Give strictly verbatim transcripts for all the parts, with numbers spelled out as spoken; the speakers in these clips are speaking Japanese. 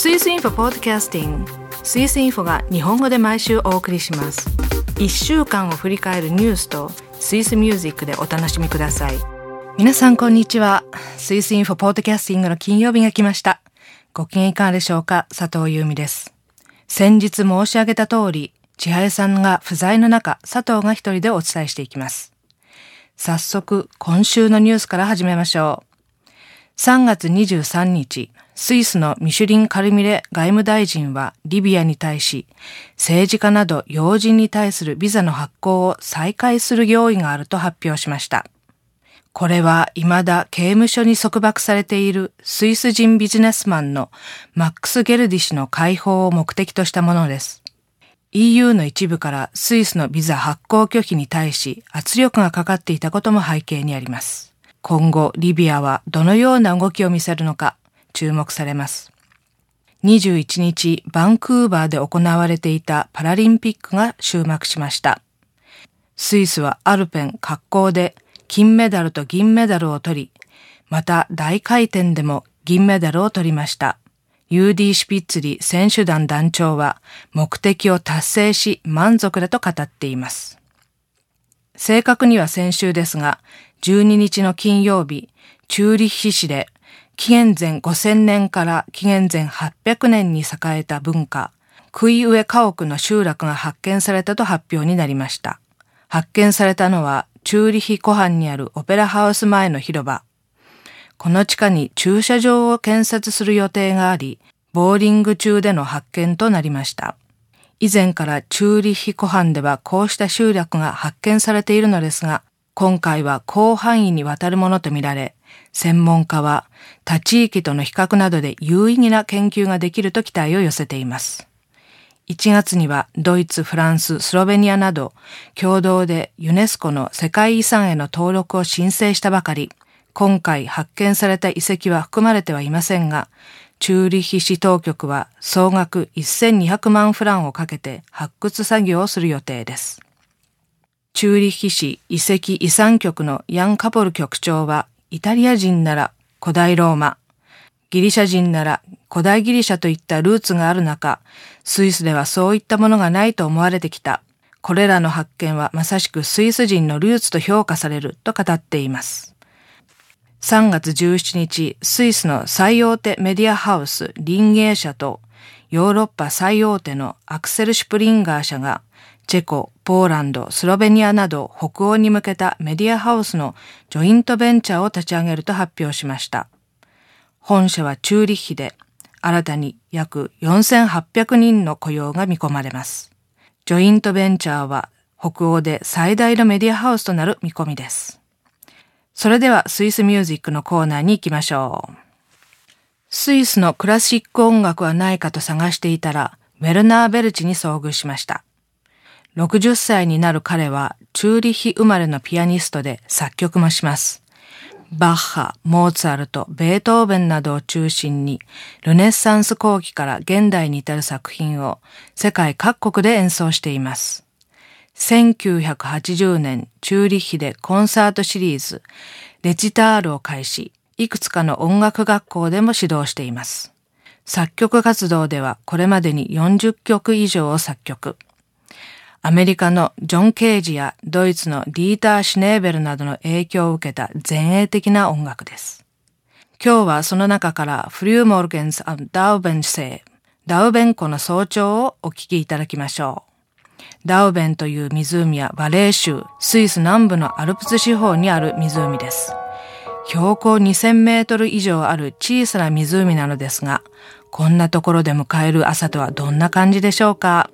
スイスインフォポッドキャスティング、スイスインフォが日本語で毎週お送りします。いっしゅうかんを振り返るニュースとスイスミュージックでお楽しみください。皆さんこんにちは。スイスインフォポッドキャスティングの金曜日が来ました。ご機嫌いかがでしょうか。佐藤優美です。先日申し上げた通り、千早さんが不在の中、佐藤が一人でお伝えしていきます。早速今週のニュースから始めましょう。さんがつにじゅうさんにち、スイスのミシュリン・カルミレ外務大臣はリビアに対し、政治家など要人に対するビザの発行を再開する用意があると発表しました。これは未だ刑務所に束縛されているスイス人ビジネスマンのマックス・ゲルディ氏の解放を目的としたものです。イーユー の一部からスイスのビザ発行拒否に対し圧力がかかっていたことも背景にあります。今後リビアはどのような動きを見せるのか注目されます。にじゅういちにち、バンクーバーで行われていたパラリンピックが終幕しました。スイスはアルペン滑降で金メダルと銀メダルを取り、また大回転でも銀メダルを取りました。ユーディー シュピッツリ選手団団長は目的を達成し満足だと語っています。正確には先週ですが、じゅうににちの金曜日、チューリッヒ市で紀元前ごせんねんから紀元前はっぴゃくねんに栄えた文化、クイウエ家屋の集落が発見されたと発表になりました。発見されたのはチューリヒ湖畔にあるオペラハウス前の広場。この地下に駐車場を建設する予定があり、ボーリング中での発見となりました。以前からチューリヒ湖畔ではこうした集落が発見されているのですが、今回は広範囲にわたるものとみられ、専門家は他地域との比較などで有意義な研究ができると期待を寄せています。いちがつにはドイツ、フランス、スロベニアなど共同でユネスコの世界遺産への登録を申請したばかり、今回発見された遺跡は含まれてはいませんが、チューリッヒ市当局は総額せんにひゃくまんフランをかけて発掘作業をする予定です。チューリッヒ市遺跡遺産局のヤン・カポル局長は、イタリア人なら古代ローマ、ギリシャ人なら古代ギリシャといったルーツがある中、スイスではそういったものがないと思われてきた。これらの発見はまさしくスイス人のルーツと評価されると語っています。さんがつじゅうしちにち、スイスの最大手メディアハウスリンゲー社とヨーロッパ最大手のアクセル・シュプリンガー社がチェコ、ポーランド、スロベニアなど北欧に向けたメディアハウスのジョイントベンチャーを立ち上げると発表しました。本社はチューリッヒで新たに約よんせんはっぴゃくにんの雇用が見込まれます。ジョイントベンチャーは北欧で最大のメディアハウスとなる見込みです。それではスイスミュージックのコーナーに行きましょう。スイスのクラシック音楽はないかと探していたら、ウェルナー・ベルチに遭遇しました。ろくじゅっさいになる彼はチューリッヒ生まれのピアニストで作曲もします。バッハ、モーツァルト、ベートーベンなどを中心にルネッサンス後期から現代に至る作品を世界各国で演奏しています。せんきゅうひゃくはちじゅうねん、チューリッヒでコンサートシリーズ、レチタールを開始、いくつかの音楽学校でも指導しています。作曲活動ではこれまでによんじゅっきょく以上を作曲。アメリカのジョン・ケージやドイツのディーター・シュネーベルなどの影響を受けた前衛的な音楽です。今日はその中からフリューモルゲンス・ダウベンセイ、ダウベン湖の早朝をお聴きいただきましょう。ダウベンという湖はバレー州、スイス南部のアルプス地方にある湖です。標高にせんメートル以上ある小さな湖なのですが、こんなところで迎える朝とはどんな感じでしょうか。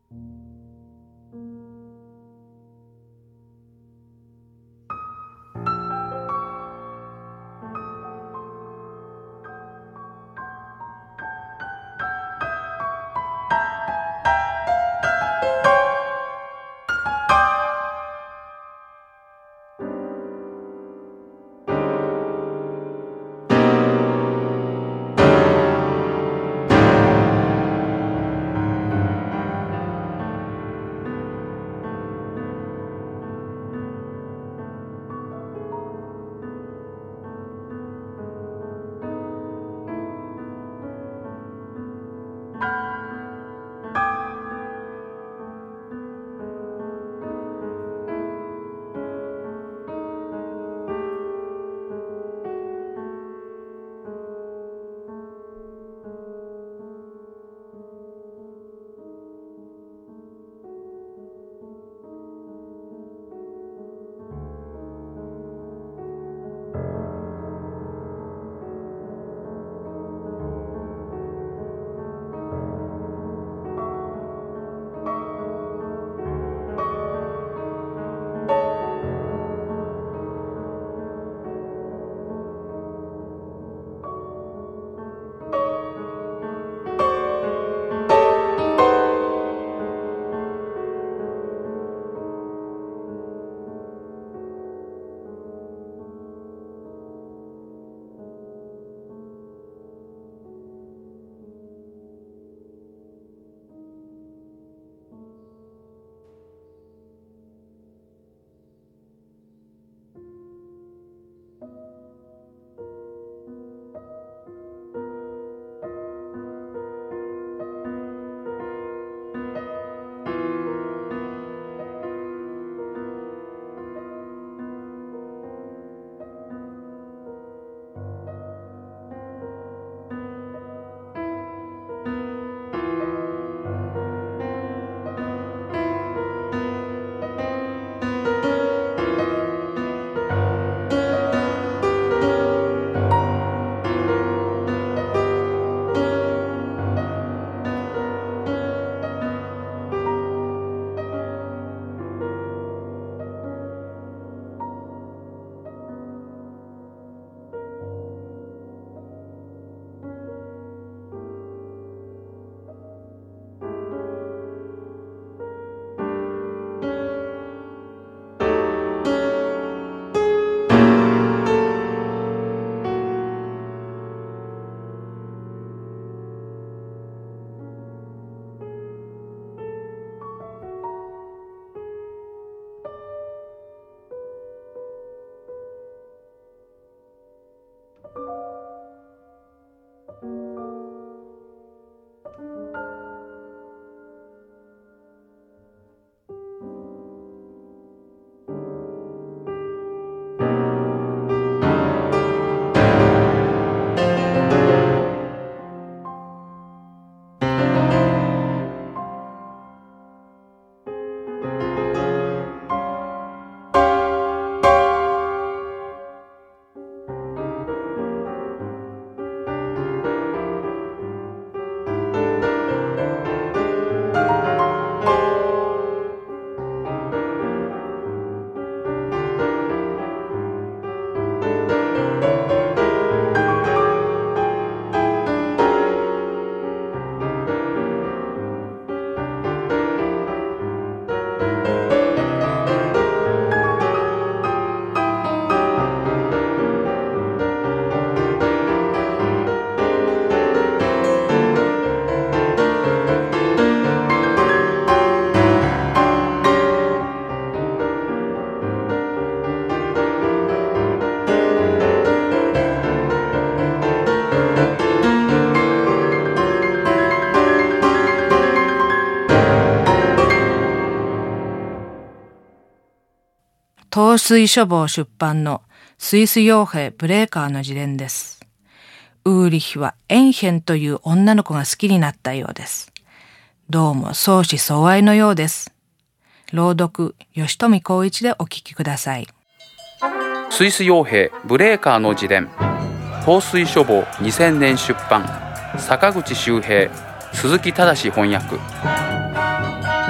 東水書房出版のスイス傭兵ブレーカーの自伝です。ウーリヒはエンヘンという女の子が好きになったようです。どうも相思相愛のようです。朗読、吉富光一でお聞きください。 スイス傭兵ブレーカーの自伝、東水書房にせんねん出版、坂口周平、鈴木忠翻訳。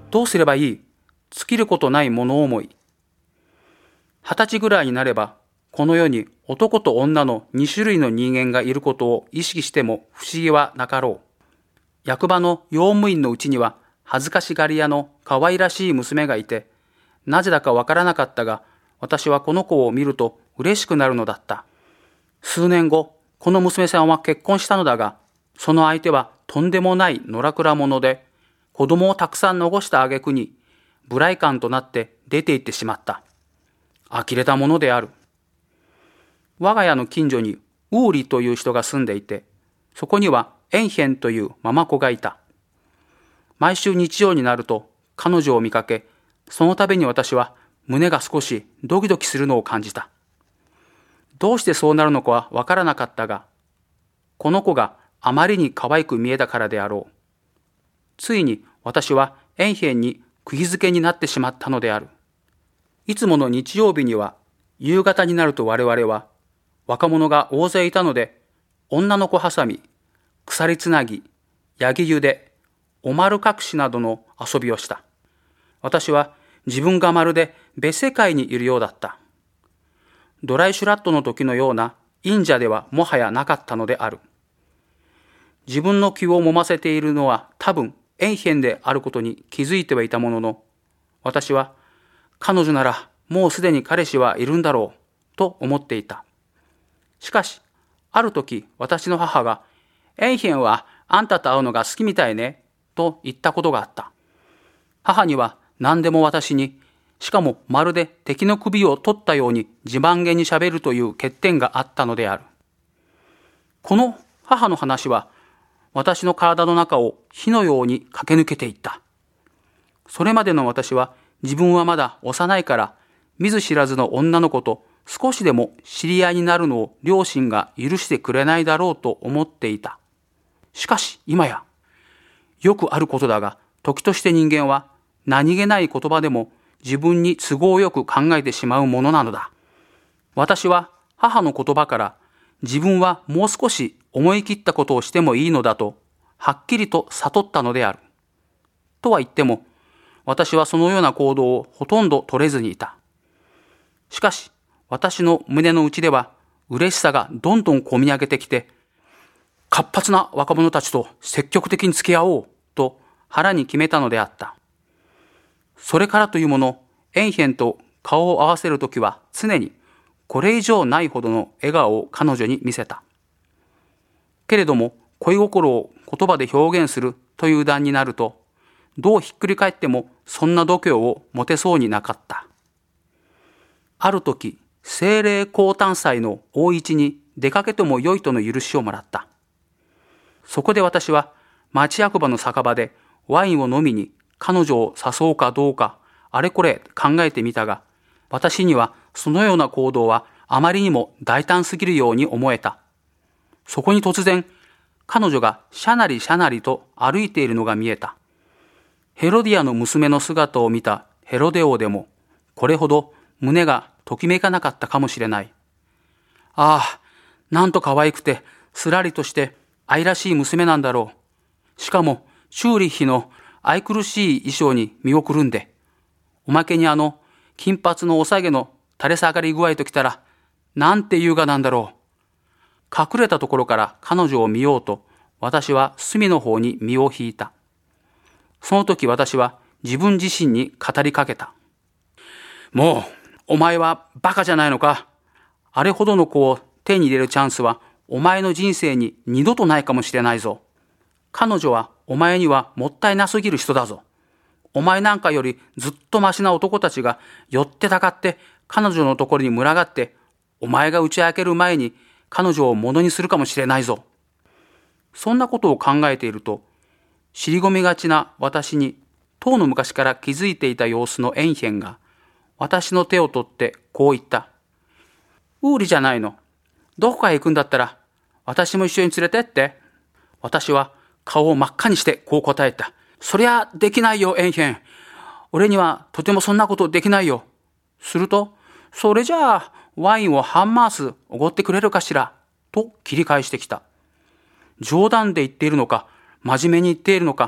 どうすればいい？尽きることない物思い。二十歳ぐらいになれば、この世に男と女の二種類の人間がいることを意識しても不思議はなかろう。役場の用務員のうちには恥ずかしがり屋の可愛らしい娘がいて、なぜだかわからなかったが、私はこの子を見ると嬉しくなるのだった。数年後、この娘さんは結婚したのだが、その相手はとんでもない野良倉者で、子供をたくさん残した挙句に、無頼感となって出て行ってしまった。呆れたものである。我が家の近所にウーリという人が住んでいて、そこにはエンヘンというママ子がいた。毎週日曜になると彼女を見かけ、その度に私は胸が少しドキドキするのを感じた。どうしてそうなるのかはわからなかったが、この子があまりに可愛く見えたからであろう。ついに私はエンヘンに釘付けになってしまったのである。いつもの日曜日には夕方になると我々は若者が大勢いたので、女の子挟み、鎖つなぎ、ヤギ茹で、おまる隠しなどの遊びをした。私は自分がまるで別世界にいるようだった。ドライシュラットの時のような忍者ではもはやなかったのである。自分の気を揉ませているのは多分エンヘンであることに気づいてはいたものの、私は彼女ならもうすでに彼氏はいるんだろうと思っていた。しかし、ある時私の母が、エンヘンはあんたと会うのが好きみたいねと言ったことがあった。母には何でも私に、しかもまるで敵の首を取ったように自慢げにしゃべるという欠点があったのである。この母の話は私の体の中を火のように駆け抜けていった。それまでの私は自分はまだ幼いから見ず知らずの女の子と少しでも知り合いになるのを両親が許してくれないだろうと思っていた。しかし今や、よくあることだが、時として人間は何気ない言葉でも自分に都合よく考えてしまうものなのだ。私は母の言葉から自分はもう少し思い切ったことをしてもいいのだとはっきりと悟ったのである。とは言っても、私はそのような行動をほとんど取れずにいた。しかし、私の胸の内では嬉しさがどんどんこみ上げてきて、活発な若者たちと積極的に付き合おうと腹に決めたのであった。それからというもの、エンヘンと顔を合わせるときは常にこれ以上ないほどの笑顔を彼女に見せた。けれども恋心を言葉で表現するという段になると、どうひっくり返ってもそんな度胸を持てそうになかった。ある時、聖霊降誕祭の大市に出かけてもよいとの許しをもらった。そこで私は町役場の酒場でワインを飲みに彼女を誘おうかどうかあれこれ考えてみたが、私にはそのような行動はあまりにも大胆すぎるように思えた。そこに突然、彼女がしゃなりしゃなりと歩いているのが見えた。ヘロディアの娘の姿を見たヘロデ王でも、これほど胸がときめかなかったかもしれない。ああ、なんと可愛くて、すらりとして愛らしい娘なんだろう。しかも、チューリッヒの愛くるしい衣装に身をくるんで、おまけにあの、金髪のおさげの垂れ下がり具合ときたら、なんて優雅なんだろう。隠れたところから彼女を見ようと、私は隅の方に身を引いた。その時私は自分自身に語りかけた。もう、お前はバカじゃないのか。あれほどの子を手に入れるチャンスは、お前の人生に二度とないかもしれないぞ。彼女はお前にはもったいなすぎる人だぞ。お前なんかよりずっとマシな男たちが寄ってたかって彼女のところに群がって、お前が打ち明ける前に彼女を物にするかもしれないぞ。そんなことを考えていると、尻込みがちな私に遠の昔から気づいていた様子のエンヘンが私の手を取ってこう言った。ウーリじゃないの。どこかへ行くんだったら私も一緒に連れてって。私は顔を真っ赤にしてこう答えた。そりゃできないよエンヘン。俺にはとてもそんなことできないよ。すると、それじゃあワインを半マースおごってくれるかしらと切り返してきた。冗談で言っているのか真面目に言っているのか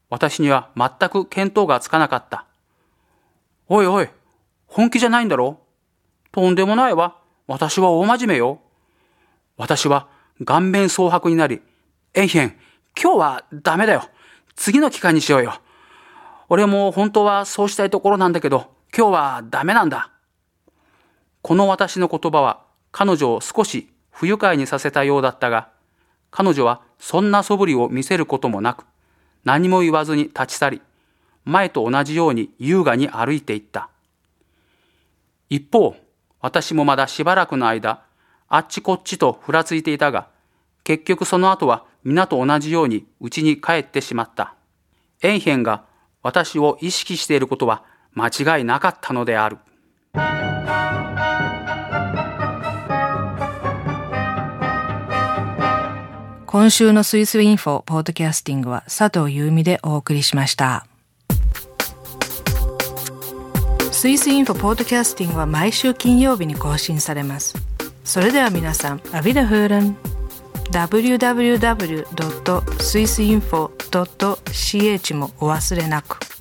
私には全く見当がつかなかった。おいおい、本気じゃないんだろ？とんでもないわ。私は大真面目よ。私は顔面蒼白になり、エイヘン、今日はダメだよ。次の機会にしようよ。俺も本当はそうしたいところなんだけど、今日はダメなんだ。この私の言葉は彼女を少し不愉快にさせたようだったが、彼女はそんな素振りを見せることもなく、何も言わずに立ち去り、前と同じように優雅に歩いていった。一方、私もまだしばらくの間、あっちこっちとふらついていたが、結局その後は皆と同じように家に帰ってしまった。エイヘンが私を意識していることは間違いなかったのである。 今週のスイスインフォポッドキャスティングは佐藤優美でお送りしました。スイスインフォポッドキャスティングは毎週金曜日に更新されます。それでは皆さん、アビダフーレン ダブリューダブリューダブリュードットスイスインフォドットシーエイチ もお忘れなく。